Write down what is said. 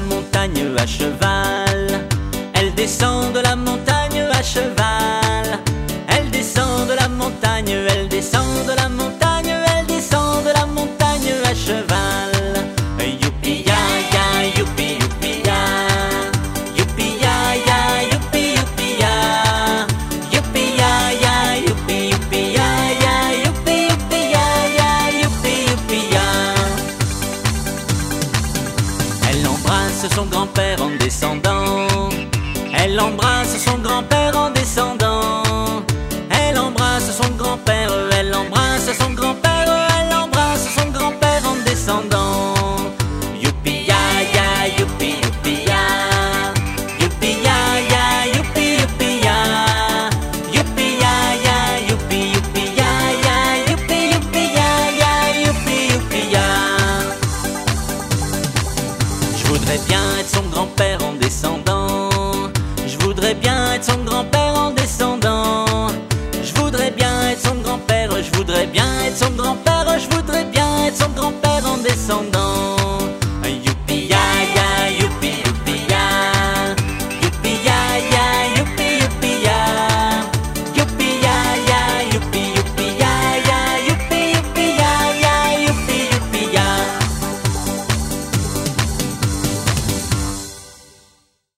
montagne à cheval. Elle descend de la montagne à cheval. Elle descend de la montagne, elle descend de la montagne, elle descend de la montagne à cheval. Youpi ya ya, youpi youpi ya. Youpi ya ya, youpi youpi ya. Youpi ya ya, youpi youpi ya ya. Youpi youpi ya ya, youpi youpi ya. Elle embrasse son grand-père en descendant. Elle embrasse son grand-père en descendant.